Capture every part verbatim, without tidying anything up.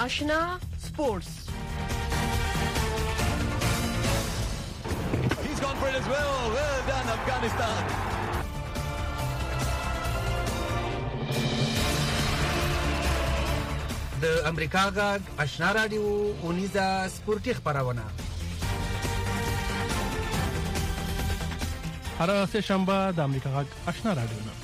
آشنا سپورتس. He's gone for it as well. Well done, Afghanistan. د امریکا غږ آشنا رادیو اونیزه سپورتي خبرونه هر سه شنبه د امریکا غږ آشنا رادیو نه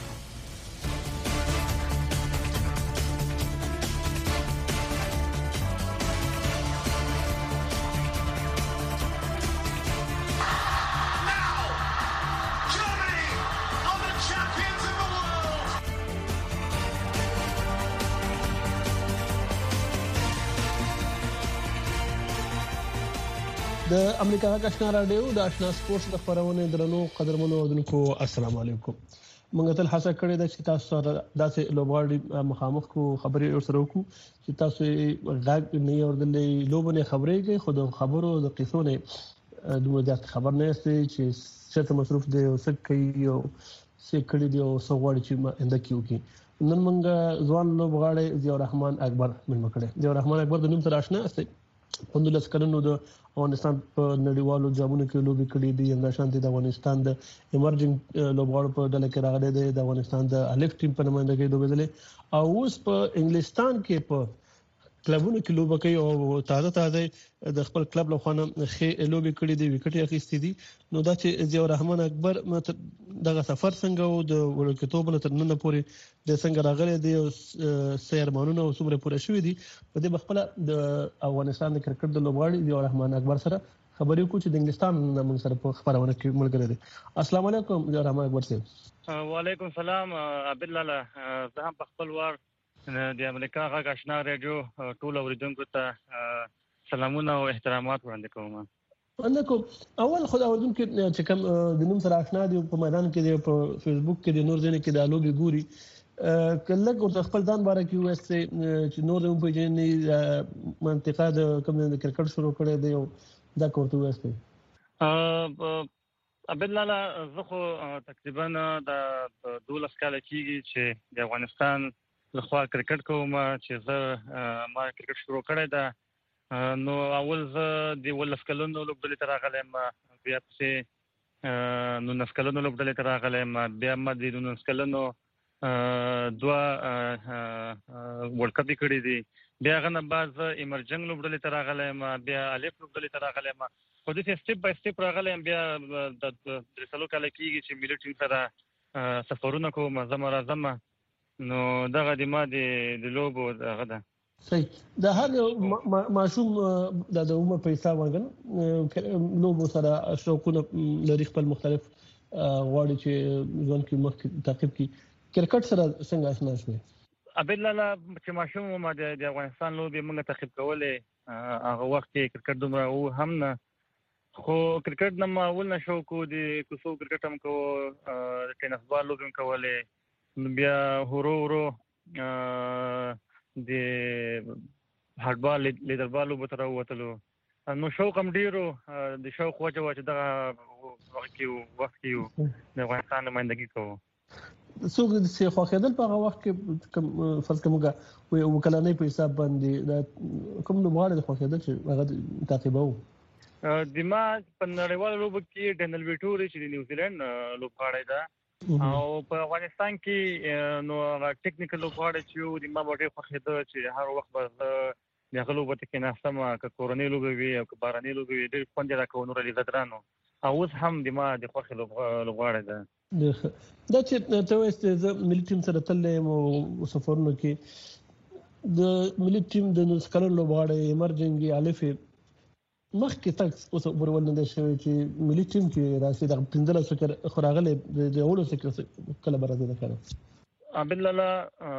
د امریکا غږ آشنا رادیو د آشنا سپورتس د خبرونه درنو قدرمنو اوردونکو السلام علیکم. موږ ته هڅه کړې ده چې تاسو سره داسې لوبغاړي مخامخ کو خبرې ورسره وکړو چې تاسو غږ نه اوردلې لوبونه خبرې کوي خو د خبرو د قصو نه د مجاز خبر نه استي چې څه مصروف دي او څه کوي او څه کړي دي او څه غواړي چې انده کیو کی. نن موږ ځوان لوبغاړي ضیاء الرحمن اکبر ملمه کړي. ضیاء الرحمن اکبر د نوم سره آشنا استي. پندولس کلونو د افغانستان په نړیوالو جامونو کې لوبي کړې دي. همداشان د افغانستان د ایمرجنګ لوبغاړو په ډله کې راغلي دي. د افغانستان د الف ټیم په نمائندګۍ لوبېدل او اوس په انګلستان کې په کلبونو کې لوبه کوي او تازه تازه د خپل کلب له خوانه خې لوبي کړې دي وکټي اخیستې دي. نو دا چې ضیاء الرحمن اکبر دغه سفر څنګه او د ورکتوب له تر نن پورې د څنګه راغلي دي او سیرمانونه او څومره پوره شوې دي په دې بخپله د افغانستان د کرکټ د لوبغاړي ضیاء الرحمن اکبر سره خبرې کوو چې د انګلستان موږ سره په خبرونه کې ملګری دي. السلام علیکم ضیاء الرحمن اکبر صاحب. وعلیکم السلام عبد الله. زه هم په خپل وار د امریکا غږ آشنا رادیو ټول اوریدونکو ته سلامونه او احترامات وړاندې کوم. انکو اول خدای اوردونکو چې کوم د نوم سره آشنا دي په میدان کې دی په فیسبوک کې د نور ځنه کې د لوبي ګوري کله کو خپل ځان باره کې وسته چې نور هم په جنې منطقه د کوم د کرکټ شروع کړي دی او دا کوته وسته. عبد الله زه خو تقریبا د دولس کال کېږي چې د افغانستان لخوا کرکټ کوم چې زه ما کرکټ شروع کړی دا نو اول زه د ولس کلونو لوبډلې تر راغلم بیا پسې نو نسکلونو لوبډلې تر راغلم بیا ما د نسکلونو دوا ورلد کپ کړی دي بیا غنه باز ایمرجنګ لوبډلې تر راغلم بیا الف لوبډلې تر راغلم خو د سټپ بای سټپ راغلم بیا د درسلو کال کېږي چې ملي ټیم سره سفرونه کوم زما راځم نو دغه د ما د لوبو دغه ده. صحیح. د هر ماشوم د عمر په حساب باندې لوبو سره شوقونه لري خپل مختلف غواړي چې ځون کې مخ تعقیب کی کرکټ سره څنګه آشنا شوي؟ عبد الله چې ماشوم ما د افغانستان لوبي موږ تعقیب کولې هغه وخت کې کرکټ دومره او هم نه خو کرکټ نه ما اول نه شوق د کوسو کرکټ هم کو ټینس بال لوبم کولې بیا هورو هورو د هارد بال لیدر بال لوبه تر وته نو شوق هم ډیرو د شوق وجه وجه دغه وخت کې وخت کې د افغانستان نمائندګي کوو. څوک د سی خو خدل په هغه وخت کې کوم فرض کومه وکلانې په حساب باندې کوم لوبغاړي د خو خدل چې هغه تعقیبو د ما په نړیوال لوب کې ډنل ویټوري چې د نیوزیلند لوبغاړی ده او په افغانستان کې نو ټیکنیکل لوبغاړي چې د ما باندې خو خدل چې هر وخت به د غلوبه کې ناسم ک کورونی لوبي وي او ک باراني لوبي وي ډېر خوند راکو نور لري درانو اوس هم د ما د خوخه لوبغاړي ده. دا چې ته واست د ملي ټیم سره تللې مو سفرونو کې د ملي ټیم د نسکلن لوبغاړي ایمرجنګي الف مخکې تک اوس ورول نه شوی چې ملي ټیم کې راشي د پندله سکر خراغله د اولو سکر کله برازه ده کړه. عبد الله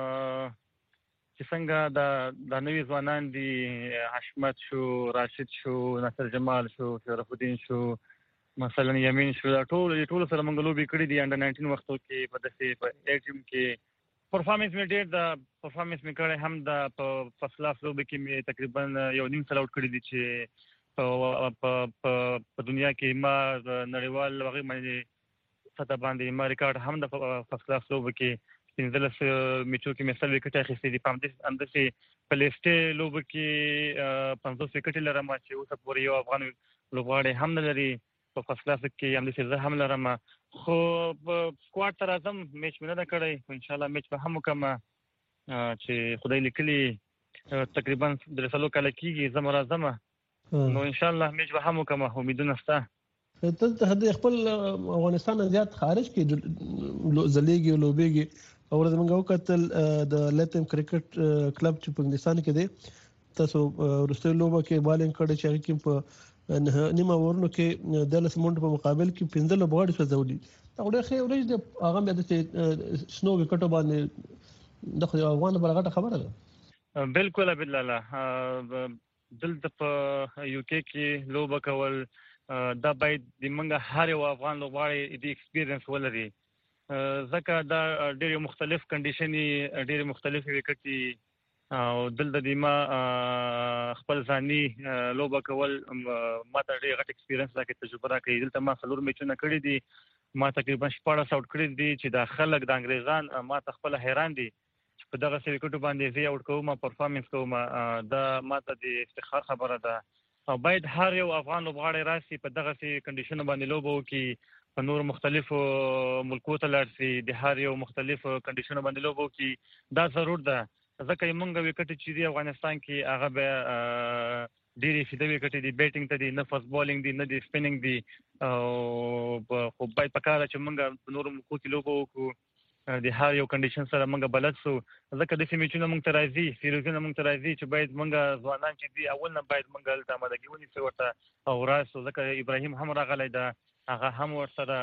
چې څنګه د د نوې ځوانان دي حشمت شو راشد شو نصر جمال شو شرف الدین شو مثلا یمین شو ټول ټول سره موږ لوبي کړی دي انډر ناینټین وختو کې په دسه په ایټیم کې پرفارمنس مې ډېر د پرفارمنس مې کړی هم د په فصلاف لوبي کې مې تقریبا یو نیم سل اوټ کړی دي چې په په دنیا کې ما نړیوال هغه باندې ستا باندې ما ریکارډ هم د فصلاف لوبي کې پنځلس میچو کې مې سل وکټ اخیستي دي. په همدې همداسې په لیسټې لوبو کې پنځوس وکټې لرم چې اوسه پورې یو افغان لوبغاړی هم نه لري. په فرست کلاس کې همداسې زه هم لرم، خو سکواډ ته راځم میچ مې نه ده کړی. انشاءالله میچ به هم وکړم چې خدای لیکلي تقریبا درې څلور کاله کېږي زه م راځم، نو انشاءالله میچ به هم وکړم، امیدونه شته. ته د خپل افغانستان زیات خارج کې ځلیږي او لوبېږي او زموږ وکتل د لیتم کرکټ کلب چې په انګلستان کې دی، تاسو وروستۍ لوبه کې بالینګ کړی چې هغه کې په نیمه اورونو کې د لس منډو په مقابل کې پنځه لوبغاړي سوځولي. دا ډېر ښه ورځ ده، هغه بیا د سنو وکټو باندې د خو افغان لپاره غټه خبره ده. بالکل بالله، دلته په یو کې کې لوبه کول دا باید د منګه هر یو افغان لوبغاړي د ایکسپیرینس ولري، ځکه دا ډېر مختلف کنډیشنې ډېر مختلف وکټي او دلته د ما خپل ځاني لوبه کول ما ته ډېر غټ ایکسپیرینس راکړي، تجربه راکړي. دلته ما څلور میچونه کړي دي، ما تقریبا شپاړس آوټ کړي دي چې دا خلک د انګریزان ما ته خپل حیران دي چې په دغه وکټو باندې زه آوټ کوم، پرفارمنس کوم. دا ما ته د افتخار خبره ده او باید هر یو افغان لوبغاړی راشي په دغه کنډیشنو باندې لوبه وکړي، په نور مختلفو ملکو ته لاړ شي، د هر یو مختلفو کنډیشنو باندې لوبه وکړي. دا ضرور ده، ځکه موږ وکټ چې دی افغانستان کې هغه به ډېرې فیده وکټې دي، بیټینګ ته دي، نه فاست بالینګ دي، نه دي سپینینګ دي، او خو باید پکاره چې موږ په نورو ملکو کې لوبه وکړو، د هر یو کنډیشن سره موږ بلد سو. ځکه داسې میچونه موږ ته راځي، سیریزونه موږ ته راځي چې باید موږ ځوانان چې دي اول نه باید موږ هلته آمادګي ونیسو ورته او راسو. ځکه ابراهیم هم راغلی ده، هغه هم ورسره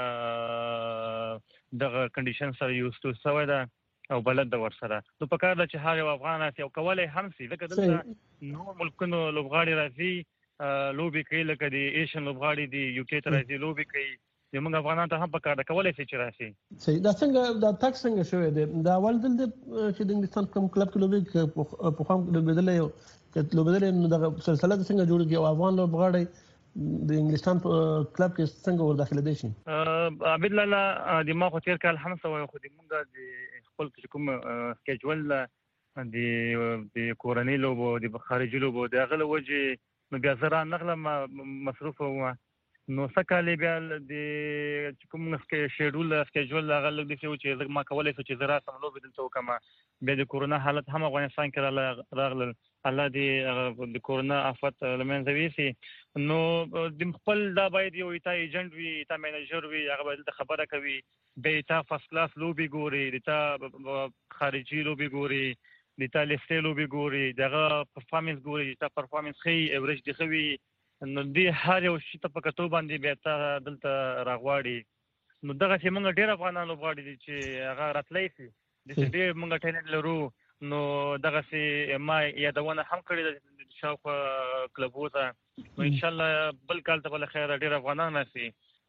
دغه کنډیشن سره یوز شوی ده او بلد ده ورسره. نو پکار ده چې هر یو افغان راسي او کولی هم سي، ځکه دلته نور ملکونو لوبغاړي راځي لوبې کوي، لکه د ایشین لوبغاړي دي یو کې ته راځي لوبې کوي، موږ افغانان ته هم پکار ده کولی شي چې راشي. صحیح. دا څنګه دا تک څنګه شوی دی؟ دا اول ځل دی چې د انګلستان کوم کلب کې لوبې په خام لوبېدلی یو که لوبېدلی نو دغه سلسله د څنګه جوړېږي او افغان لوبغاړی د انګلستان په کلب کې څنګه ور داخلېدی شي؟ عبید لاله د ما خو تېر کال هم سوی، خو د موږ د خپل کوم سکیجول د کورنۍ لوبو د خارجي لوبو د هغه له وجې نو بیا زه رانغلم، مصروفه وم. نو څه کال بیا د کوم شیډول سکیجول هغه لږ داسې و چې ما کولی شو چې زه راسم لوبې دلته وکړم. بیا د کورونا حالت هم افغانستان کې راغلل، الله دې د کورونا آفت له منځه ویسي. نو د خپل دا باید یو تا ایجنټ وي، تا مینیجر وي، هغه باید دلته خبره کوي، بیا تا فرست کلاس لوبې ګوري، د تا خارجي لوبې ګوري، د تا لیسټې لوبې ګوري، دغه پرفارمنس ګوري، د تا پرفارمنس ښه ایوریج دې ښه وي. نو دې هر یو شي ته په کتو باندې بیا تا دلته راغواړي. نو دغسې موږ ډېر افغانان لوبغاړي دي چې هغه راتلی شي، داسې ډېر موږ ټیلنټ لرو. نو دغسې ما یادونه هم کړې ده شاوخوا کلبونو ته. نو انشاءالله بل کال ته به له خیره ډېر افغانان راشي.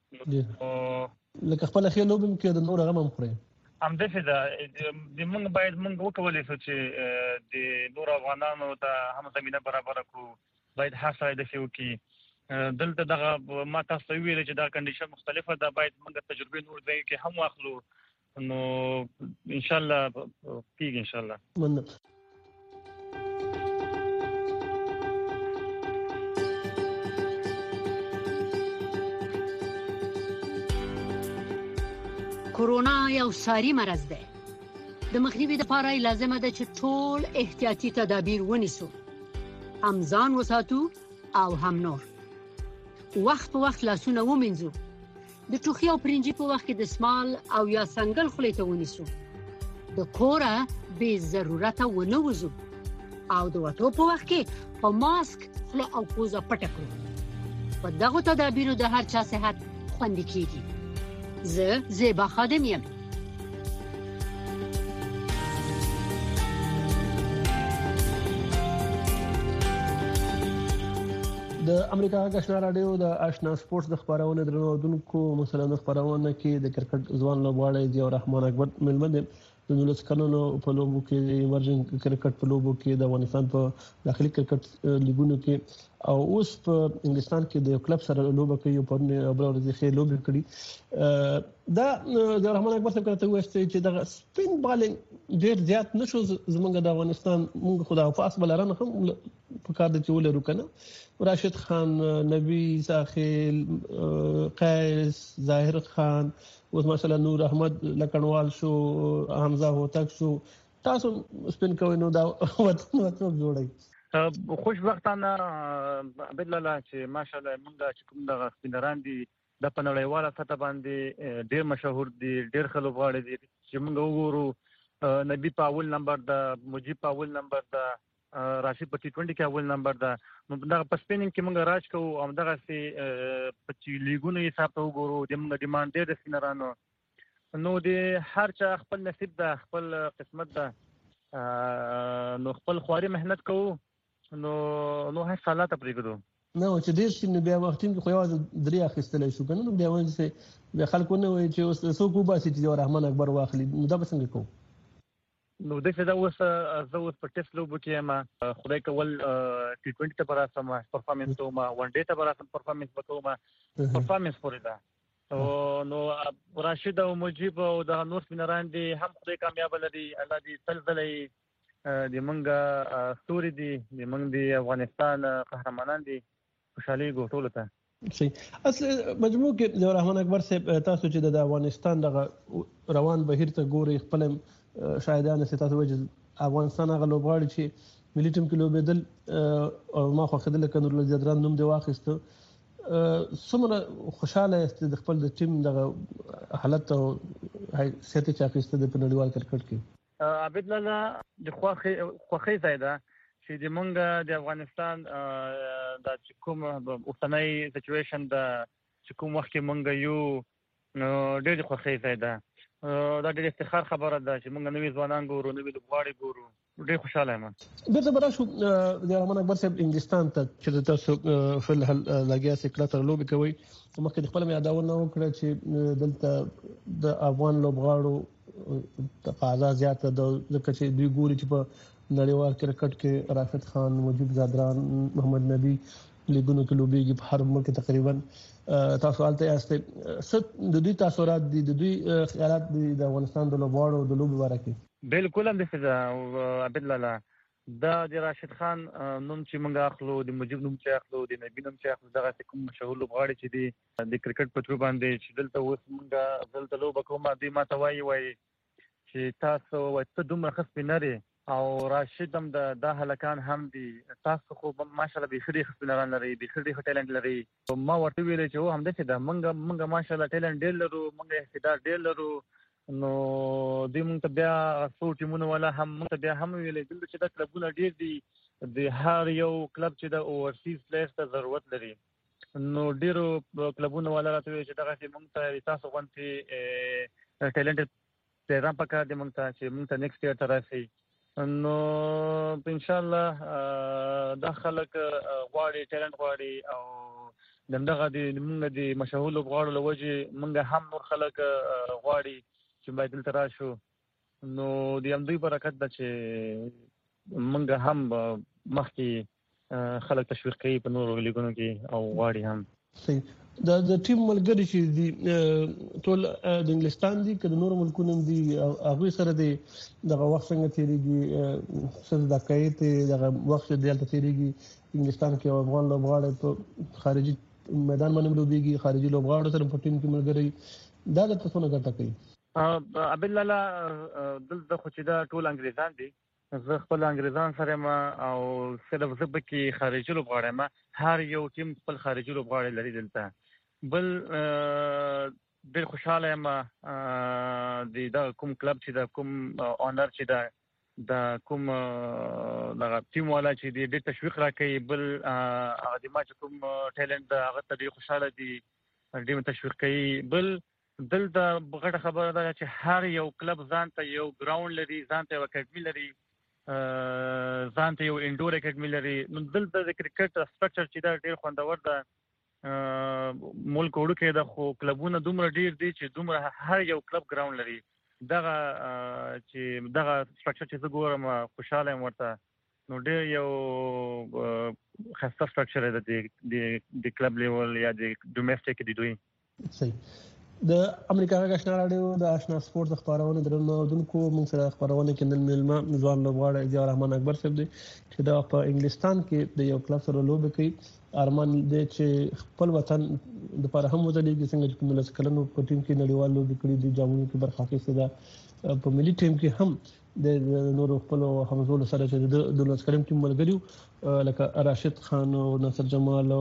لکه خپله ښې لوبې کې د نور غم هم خورئ. همداسې ده، د موږ باید موږ وکولی شو چې د نورو افغانانو ته هم زمینه برابره کړو، باید هر سړی داسې وکړي. دلته دغه ما تاسو ته وویل چې دا کنډیشن مختلفه ده، باید موږ تجربې نور ځایو کې هم واخلو. نو انشاءالله کېږي انشاءالله. مننه. کورونا یو ساري مرض دی، د مخنیوي لپاره لازمه ده چې ټول احتیاطي تدابیر ونیسو، هم ځان وساتو او هم نور. وخت په وخت لاسونه ومینځو، د ټوخي او پرنجي په وخت کې دستمال او یا څنګل خولې ته ونیسو، د کوره بې ضرورته ونه وځو او د وتو په وخت کې په ماسک خوله او پوزه پټه کړو. په دغو تدابیرو د هر چا صحت خوندي کیږي. زه زیبا خادم یم. د امریکا غږ رادیو د آشنا سپورتس د خبرونه درنو اوردونکو مثلا د خبرونه کې د کرکټ ځوان لوبغاړی ضیاء الرحمن اکبر ملمنه د نولس کلونو په لوبو کې ایمرجنګ کرکټ په لوبو کې د افغانستان په داخلي کرکټ لیګونو کې او اوس په انګلستان کې د کلب سره لوبه کوي په بل ورځ کې لوبه کړي دا د رحمان اکبر صاحب کړه وایي چې د سپین بالینګ ډیر زیات نشو زمونږ د افغانستان موږ خدای په اصل لرنه هم په کار د چولې روکنه راشد خان نبی ساخیل قیس ظاهر خان اوس مثلا نور احمد لکنوال شو حمزه هوتک شو تاسو سپین کوي نو دا وطن وطن جوړي خوشبختانه عبد الله چې ماشاءالله موږ چې کوم د سپینران دي د پنړیواله سطح باندې ډیر مشهور دي ډیر خلک غواړي دي چې موږ وګورو نبی په اول نمبر د مجيب په اول نمبر د راشد په ټي ټوئنټي کې اول نمبر د نو دغه په سپینینګ کې موږ راج کوو او دغه سي په چې لیګونو حساب ته وګورو د موږ ډیماند ډیر سپینرانو نو د هر چا خپل نصیب ده خپل قسمت ده نو خپل خواري مهنت کوو نو نو هیڅ حالات پرېږدو نو چې ډیر شي نو بیا وختیم کې خو یوازې درې اخیستلای شو کنه نو بیا وایي چې بیا خلکو نه وایي چې اوس څوک وباسي چې رحمان اکبر واخلي نو دا به څنګه کوو نو دغه دا اوس زه اوس په ټیسټ لوبو کې ما خدای کول ټي ټوئنټي ته براسم پرفارمنس کوم ون ډے ته براسم پرفارمنس وکوم پرفارمنس پورې دا او نو راشد او مجيب او د نور سپینران دي هم خدای کامیاب لري الله دې تلزلې د منګه ستوري دي د منګ دي افغانستان قهرمانان دي خوشالي ګټول ته صحیح اصل مجموع کې د رحمان اکبر صاحب تاسو چې د افغانستان دغه روان بهیر ته ګوري خپل شاهدانه ستاسو وجه افغانستان هغه لوبغاړي چې ملي ټیم کې لوبېدل او ما خو خدل کنور لزیدران نوم دی واخیسته څومره خوشاله است د خپل د ټیم دغه حالت او حیثیت چې اخیسته د نړیوال کرکټ کې عبد الله د خوخي خوخي زیاده چې د مونږ د افغانستان د کوم اوسنۍ سچويشن د کوم وخت کې مونږ یو ډېر خوخي زیاده دا ډېر افتخار خبره ده چې مونږ نوې ځوانان ګورو نوې لوبغاړي ګورو ډېر خوشاله یم. بیرته به راشو د رحمان اکبر صاحب انګلستان ته چې تاسو په الحال لګیا سي کله تر لوبي کوي مخکې خپل مې یادونه وکړه چې دلته د افغان لوبغاړو تقاضا زیاته ده ځکه چې دوی ګوري چې په نړیوال کرکټ کې راشد خان مجيب زادران محمد نبی لیګونو کې لوبيږي په هر ملک تقریبا تاسو حالت یاسته ست د دوی تاثیرات دي د دوی خیالات دي د افغانستان د لوبغاړو د لوبي باره کې بالکل هم د عبد الله دا د راشد خان نوم چې موږ اخلو د مجيب نوم چې اخلو د نبی نوم چې اخلو دغه کوم مشهور لوبغاړي چې دي د کرکټ په تور باندې چې دلته اوس موږ دلته لوب کوم دي ما ته وایي وایي چې تاسو وایته دومره خسپینري او راشد هم د دا هلکان هم دي تاسو خو ماشاءالله به خري خسپینران لري به خري ټیلنټ لري ما ورته ویل چې و هم د څه دا موږ موږ ماشاءالله ټیلنټ ډېر لرو موږ استعداد ډېر لرو نو د موږ ته بیا څو ټیمونه ولا هم موږ ته بیا هم ویلې دلته چې دا کلبونه ډېر دي د هر یو کلب چې د اوورسیز پلیس ته ضرورت لري نو ډېرو کلبونه ولا راته چې دغه چې موږ ته تاسو غونډې ټیلنټ پیغام پکار دی موږ ته چې موږ ته نیکسټ ایئر ته راشي نو ان شاء الله دا خلک غواړي ټیلنټ غواړي او دغه د موږ د مشهور لوبغاړو لوجه موږ هم نور خلک غواړي چې باید دلته راشو نو د همدوی برکت ده چې موږ هم مخکې خلک تشویق کوي په نورو لیګونو کې او غواړي هم صحیح د د ټیم ملګری چې دي ټول د انګلستان دي که د نورو ملکونو دي هغوی سره د دغه وخت څنګه تېرېږي څه زده کوي ته دغه وخت چې دلته تېرېږي انګلستان کې افغان لوبغاړي په خارجي میدان باندې لوبېږي خارجي لوبغاړو سره په ټیم کې ملګري دا د تاسو نه ګټه کوي عبد الله دلته خو چې دا ټول انګریزان دي زه خپل انګریزان سره ما او صرف زه پکې خارجي لوبغاړی ما هر یو ټیم خپل خارجي لوبغاړی لري دلته بل ډېر خوشحاله یم د دا کوم کلب چې دا کوم اونر چې دا د کوم دغه ټیم والا چې دی ډېر تشویق راکوي بل هغه د ما چې کوم ټیلنټ ده هغه ته ډېر خوشحاله دي ډېر تشویق کوي بل دلته غټه خبره ده چې هر یو کلب ځان ته یو ګراوند لري ځان ته یو اکیډمي لري ځان ته یو انډور اکیډمي لري نو دلته د کرکټ سټرکچر چې دا ډېر خوندور ده ملک وړوکی ده خو کلبونه دومره ډېر دي چې دومره هر یو کلب ګراوند لري دغه چې دغه سټرکچر چې زه ګورم خوشحاله یم ورته نو ډېر یو خاصه سټرکچر دی د د کلب لیول یا د ډومېسټیک دی دوی. صحیح. د امریکا غږ آشنا راډیو د آشنا سپورت خبرونه درنو دونکو موږ سره خبرونه کې نن ملما ځوان لوبغاړی ضیاء الرحمن اکبر صاحب دی چې دا په انګلستان کې د یو کلب سره لوبه کوي. ارمان دې چې خپل وطن د پر هم وځلېږي څنګه چې په لس کلنو په ټیم کې نړیوال لوبې کړې دي جامونو کې برخه اخیستې ده په ملي ټیم کې هم د نورو خپل همزولو سره چې د لس کلن ټیم ملګري لکه راشد خان او ناصر جمال او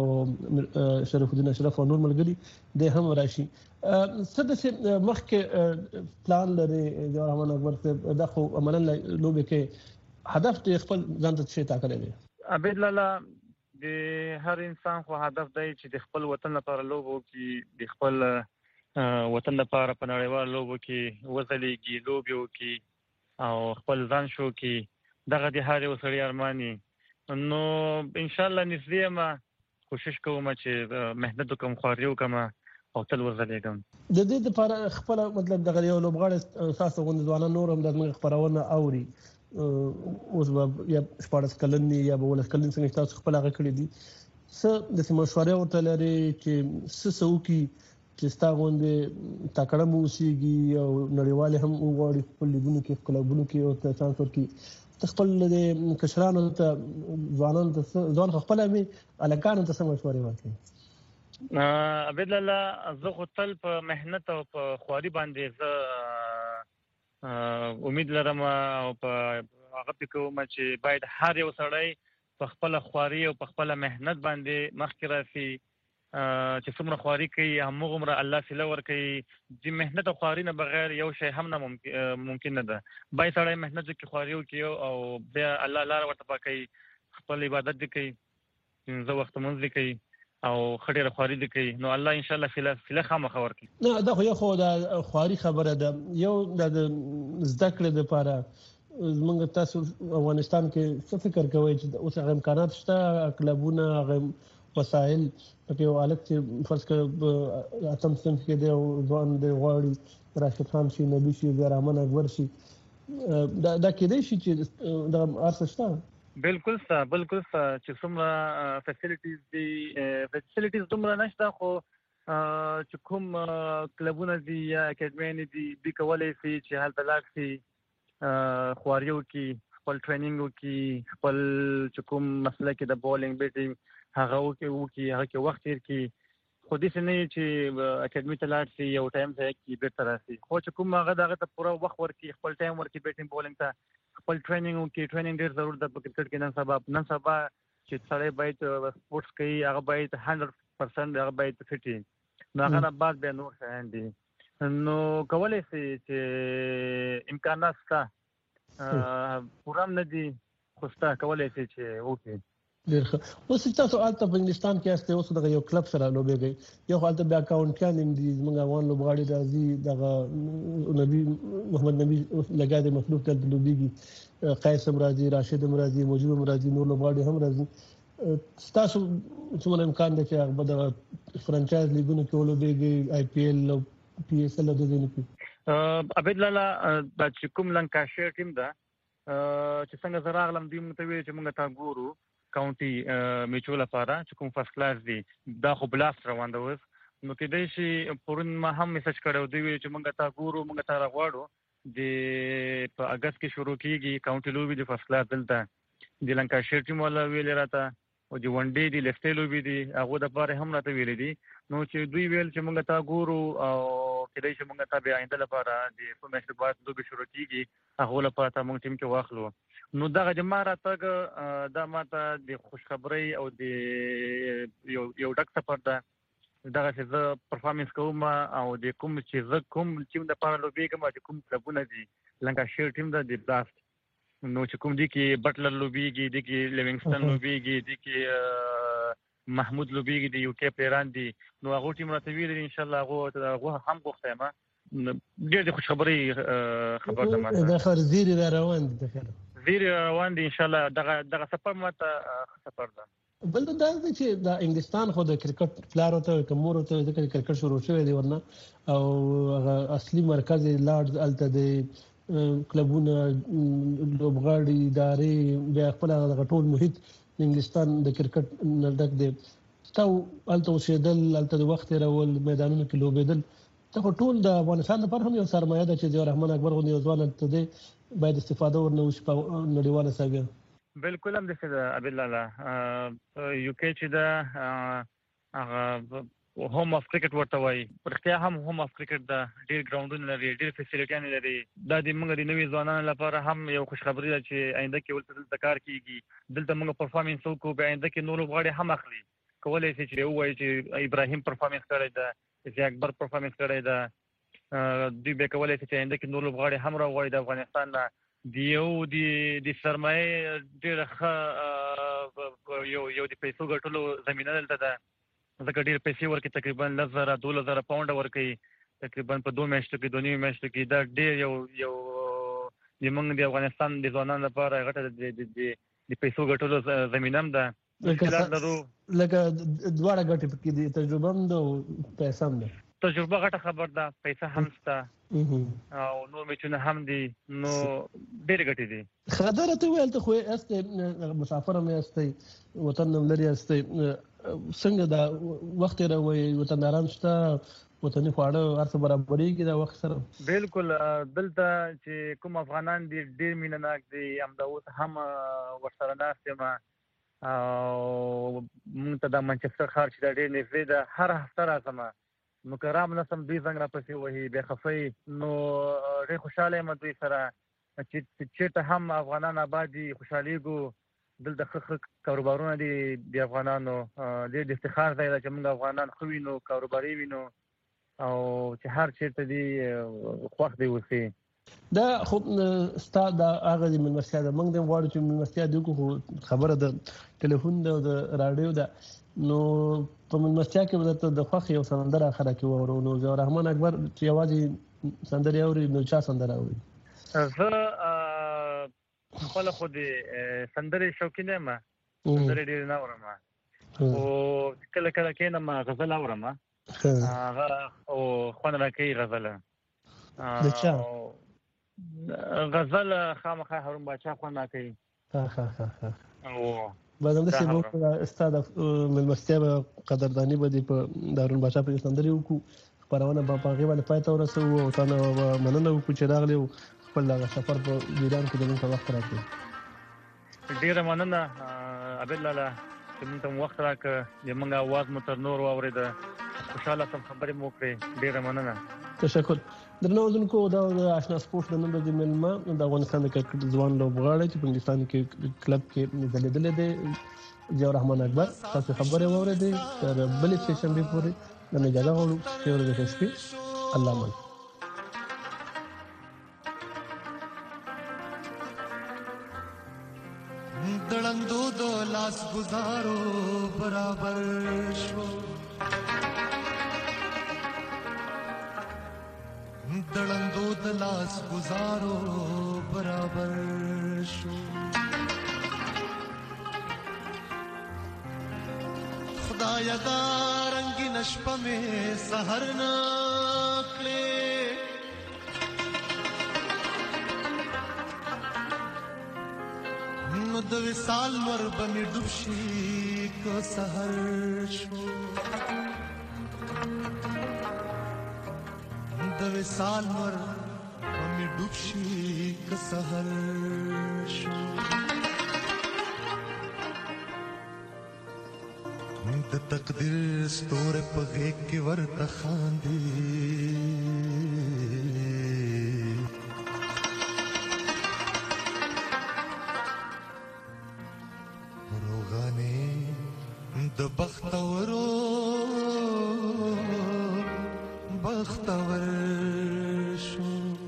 شریف الدین اشرف او نور ملګري د هم راشي. څه د مخکې پلان لري ضیاء الرحمن اکبر صاحب دا خو عملاً لوبې کې هدف دې خپل ځان ته څه ټاکلی دی؟ عبید لالا د هر انسان خو هدف دی چې د خپل وطن لپاره لوبو کې د خپل وطن لپاره په نړیوال لوبو کې وځلېږي لوبې وکړي او خپل ځان شو کې دغه د هر یو سړي ارماني. نو انشاءالله نږدې ما کوشش کوم چې مهنت وکړم خواري وکړم او تل وځلېږم. د دې لپاره خپل مطلب دغه یو لوبغاړی اساسه غوند ځوانان نور هم د خبرونه اوري اوس به یا شپاړس کلن یا به ولس کلن څنګه تاسو خپل هغه کړی دي څه د مشورې ورته لري چې څه سوکي چې تاسو غوندې تکړه مو اوسېږي او نړیوال هم وغواړي خپل لیګونو کې کلبونو کې او ته چانس ورکړي خپل د کشرانو ته ځوانانو ته ځوان خپل مې الکانو ته څه مشورې ورکړي؟ عبید الله زه خو تل په مهنت او په خواري باندې زه امید لرم او په هغه فکر کوم چې باید هر یو سړی په خپل خواري او په خپل مهنت باندې مخکې راشي چې څومره خواري کوي همغومره الله سله ورکوي. د مهنت او خواري نه بغیر یو شی هم نه ممکن نه ده. باید سړی مهنت وکړي خواري وکړي او بیا الله لاره ورته پاکوي خپل عبادت دې کوي پنځه وخت لمونځ دې کوي او خډيره خواري دي کوي نو الله ان شاء الله سله سله خامخ ورکړي. نه دا خو یو خو د خواري خبره ده. یو د زده کړې لپاره زمونږ تاسو افغانستان کې څه فکر کوئ چې اوس هغه امکانات شته کلبونه هغه وسایل پکې یو الګ چې فرض کړه اتم صنف کې دی ځوان دی غواړي راشد خان شي نبی شي ضیاء الرحمن اکبر شي دا دا کېدای شي چې دا ارڅ شته؟ بالکل ستا بالکل ستا چې څومره فیسیلیټیز دي فیسیلیټیز دومره نشته خو چې کوم کلبونه دي یا اکیډمي دي دوی کولی شي چې هلته لاړ شي خواري وکړي خپل ټریننګ وکړي خپل چې کوم مسله کې د بولینګ بیټینګ هغه وکړي هغه کې وخت تیر کړي خو داسې نه چې اکیډمي ته لاړ شي یو ټایم ځای کې بیرته راشي خو چې کوم هغه دغه ته پوره وخت ورکړي خپل ټایم ورکړي بیټینګ بولینګ ته خپل ټریننګ وکړي. ټریننګ ډېر ضرور ده په کرکټ کې نن سبا نن سبا چې سړی باید سپورټس کوي هغه باید هنډرډ پرسنټ هغه باید فټ وي نو هغه نه بعد بیا نور شیان دي نو کولی شي چې امکانات شته پوره نه دي خو شته کولی شي چې وکړي. ډېر ښه. اوس تاسو هلته په انګلستان کې یاست اوس دغه یو کلب سره لوبېږئ یو خو هلته بیا اکاونټیان هم دي زموږ افغان لوبغاړي راځي دغه نبي محمد نبي لګیا دی مخلوق دلته لوبېږي قیس هم راځي راشد هم راځي موجود هم راځي نور لوبغاړي هم راځي. ستاسو څومره امکان دی چې هغه دغه فرانچایز لیګونو کې ولوبېږئ آی پی ایل او پی ایس ایل او دغه ځایونو کې؟ عبید لالا دا چې کوم لنکاشیر ټیم ده چې څنګه زه راغلم دوی موږ ته ویل چې موږ ته ګورو کاونټي میچو لپاره چې کوم فرست کلاس دی دا خو بلاست روان ده اوس نو کېدای شي پرون ما هم میسج کړی دوی ویل چې موږ ته ګورو موږ ته راغواړو د په اګست کې شروع کیږي کاونټي لوبې د فرست کلاس دلته د لنکاشیر ټیم والا ویل راته او د ون ډے د لیفټ لوبې دي هغه د پاره هم راته ویل دي نو چې دوی ویل چې موږ ته ګورو او کېدای شي موږ ته بیا آینده لپاره د په میچ بعد لوبې شروع کیږي هغه لپاره ته موږ ټیم کې واخلو. نو دغه د ما راتګ دا ماته د خوشخبرۍ او د یو یو ډک سفر ده دغه چې زه پرفارمنس کوم او د کوم چې زه کوم ټیم دپاره لوبېږم چې کوم کلبونه دي لنکاشیر ټیم ده د بلاست نو چې کوم دي کې بټلر لوبېږي دي کې لیوینګسټن لوبېږي دي کې محمود لوبېږي د یو کې پلیران دي نو هغه ټیم راته ویلي دي انشاءالله هغه هغه هم غوښتی یم ډېر د خوشخبرۍ خبر ده ماته د خبر زیري را روان دي زیري روان دي انشاءالله دغه دغه سفر ماته سفر ده. بل دا چې د انګلستان خو د کرکټ پلار ته کومور ته د کرکټ شروع شوی دی ورنه او هغه اصلي مرکز لارډز الته دی کلبونه لوبغاړي ادارې بیا خپل هغه ټول محیط د انګلستان د کرکټ نه ډک دی تاسو الته اوسېدل الته د وخت تېرول میدانونو کې لوبېدل ته ټول د افغانستان لپاره هم یو سرمایه ده چې ضیاء الرحمن اکبر غوندې یو ځوان ته دی باید استفاده ورنه وشي په نړیواله ساحه. بالکل هم داسې ده عبد الله یو کې چې دا هغه هوم اف کرکټ ورته وایي پرختیا هم هوم اف کرکټ دا ډېر ګراوندونه لري ډېر فیسیلیټیان لري دا د موږ د نوي ځوانانو لپاره هم یو خوشخبري ده چې آینده کې ولته دلته کار کیږي دلته موږ پرفارمنس وکړو به آینده کې نور لوبغاړي هم اخلي کولای شي چې وایي چې ابراهیم پرفارمنس کړی ده ضیاء اکبر پرفارمنس کړی ده دوی به کولای شي چې آینده کې نور لوبغاړي هم راوړي د افغانستان نه د یو د سرمایه ډېره ښه یو یو د پیسو ګټلو زمینه دلته ده ځکه ډېر پیسې ورکوي تقریبا لس زره دولس زره پاونډه ورکوي تقریبا په دوه میاشتو کې دوه نیمې میاشتو کې دا ډېر یو یو د موږ د افغانستان د ځوانانو لپاره غټه د پیسو ګټلو زمینه هم ده لکه دواړه ګټې پکې دي تجربه هم ده او پیسه هم ده تجربه غټه خبر ده پیسه هم شته او نور میچونه هم دي نو ډېرې ګټې دي. خدای ته ویل ته خو یاستئ مسافر هم یاستئ وطن هم لرې یاستئ څنګه دا وخت راوړي وطنداران شته وطني خواړه هر څه برابرېږي دا وخت سره بالکل دلته چې کوم افغانان دي ډېر مینه ناک دي همدا اوس هم ورسره ناست یم او موږ ته دا منچستر ښار چې دا ډېر نږدې ده هر هفته راځم نو که رام نسم دوی زنګ راپسې وهي بې خفۍ نو ډېر خوشحاله یم دوی سره چې چېرته هم افغانان آباد دي خوشحالېږو دلته ښه ښه کاروبارونه دي د افغانانو ډېر د افتخار ځای ده چې موږ افغانان ښه وینو کاروباري وینو او چې هر چېرته دي خوښ دی اوسي. دا خو ستا د هغه د مېلمستیا ده موږ دې غواړو چې مېلمستیا دې وکړو خو خبره د ټلیفون ده او د راډیو ده نو په مېلمستیا کې به درته د خوښې یو سندره اخره کې واورو نو ضیاء الرحمن اکبر چې یوازې سندرې اوري نو چا سندره اوري؟ زه خپله خو د سندرې شوقین یم سندرې ډېرې نه اورم خو کله کله کښېنم غزل اورم هغه او خوند راکوي غزله د چا؟ غزل خامخا هارون باچا خوند راکوي او بعدم داسې به ستا د مېلمستیا به قدرداني به دې په د هارون باچا په سندرې وکړو خپرونه به په هغې باندې پای ته ورسوو او تا نه به مننه وکړو چې راغلې او خپل دغه سفر په ایران کې د موږ ته وخت راکړې. ډېره مننه عبدالله چې موږ ته مو وخت راکړه د موږ اواز مو تر نور واورېده خوشحاله سم خبرې مو وکړې ډېره مننه. تشکر. درنو اوریدونکو دا د آشنا سپورټ د نن ورځې مېلمه د افغانستان د کرکټ ځوان لوبغاړی چې په انګلستان کې کلب کې ځلېدلی دی ضیاء الرحمن اکبر تاسو خبرې واورېدې تر بلې سیشنبې پورې نن اجازه غواړو ښې ورځې ښه شپې الله امان. دړندو د لاس گزارو برابر شو دړندو د لاس گزارو برابر شو خدایا دا رنگین شپه مې سحر نه کړې نو د وصال ور باندې ډوب شي که سحر شو د وصال ور باندې ډوب شي که سحر شو د تقدیر ستوره په غېږ کې ورته خاندي روغانې د بختورو بختور شو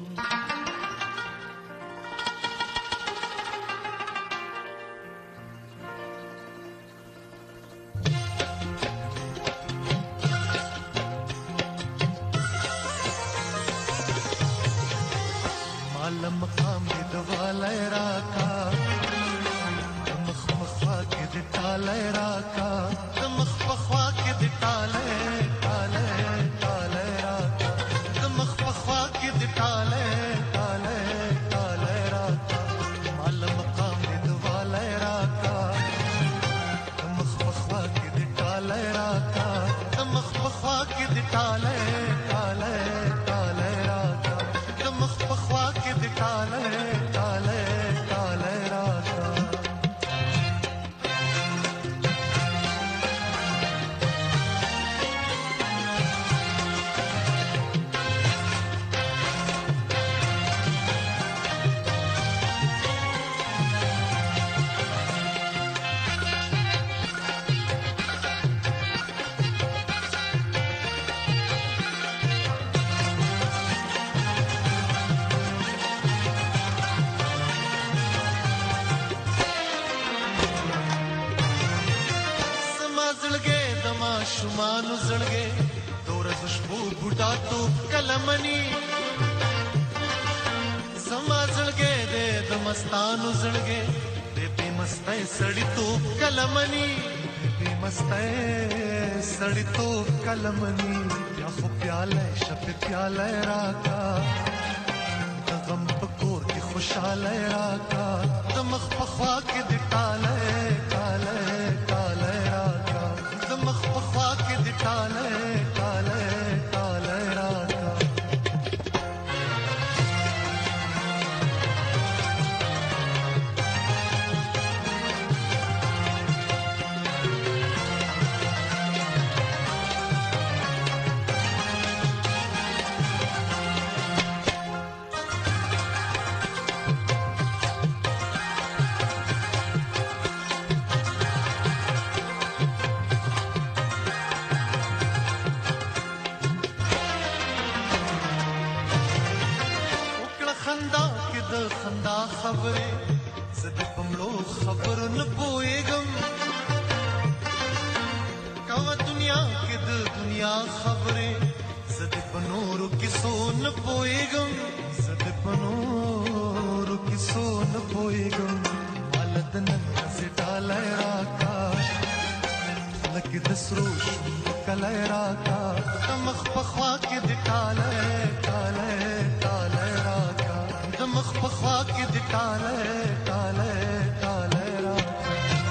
مالم مقام د والای راکا مخ مخوا کې د ټالای راکا مخ مخوا کې د ټالای ټالای ټالای راکا مخ مخ ټاله راکا د مخ په خوا کې د ټاله ټاله ټاله راکا د مخ په خوا کې د ټاله ټاله ټاله راکا شمانو زړګې دورز شپو بوټا تو کلمنی سما زړګې دې د مستانو زړګې دې په مستای سړی تو کلمنی دې مستای سړی تو کلمنی یا خو پیاله شپ پیاله راکا د غم پکور کې خوشاله راکا د مخ په خوا کې د ټاله ټاله ټاله راکا د مخ په خوا کې د ټاله ټاله ټاله راکا خندا خبره زد پملو خبر نه پويګم کاوه دنیا کې د دنیا خبره زد پنورو کیسو نه پويګم زد پنورو کیسو نه پويګم مالدن زټاله راکا لکه د سروش کله راکا تمخ په خوا کې د ټاله ټاله ټاله راکا مخ په خوا کې د ټاله ټاله ټاله راکا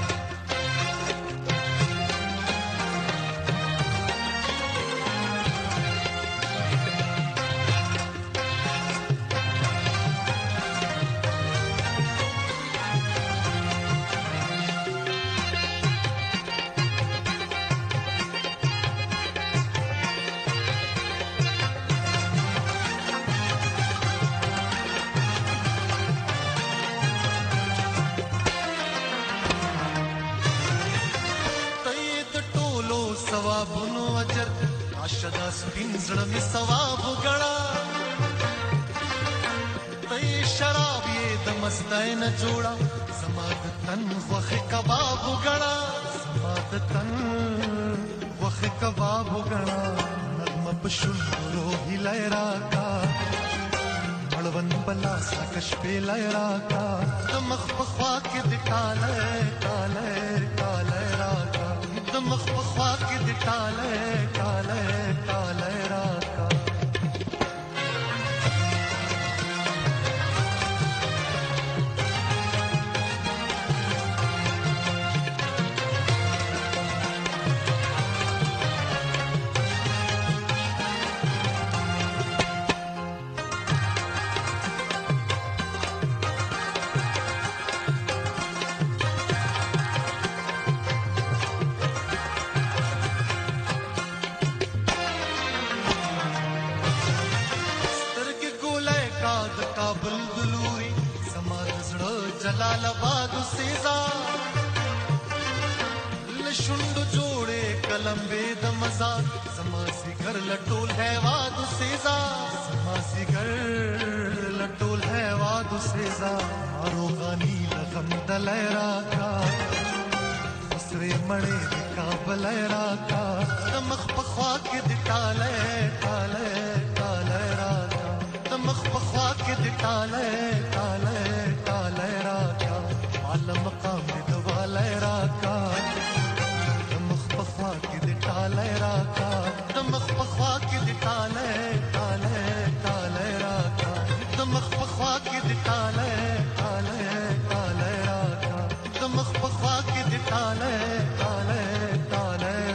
ثوابونو اجر عاشدا سپین زړه می ثواب وګړه ته شراب یې د مستای نه جوړه زما د تن وخت کباب وګړه زما د تن وخت کباب وګړه نغمه بشورو هلای راکا مړون بلا سکش په لای راکا د مخ په خوا کې د ټاله ټاله ټاله راکا د مخ په خوا کې د ټاله ټاله ټاله راکا جلال آباد سیزا لشند جوڑے کلم بید مزار سماسی گھر لٹول ہے واد سیزا سماسی گھر لٹول ہے واد سیزا مارو غانی لغم دلائے راکا اسرے مڑے کابل راکا دمخ پخوا کے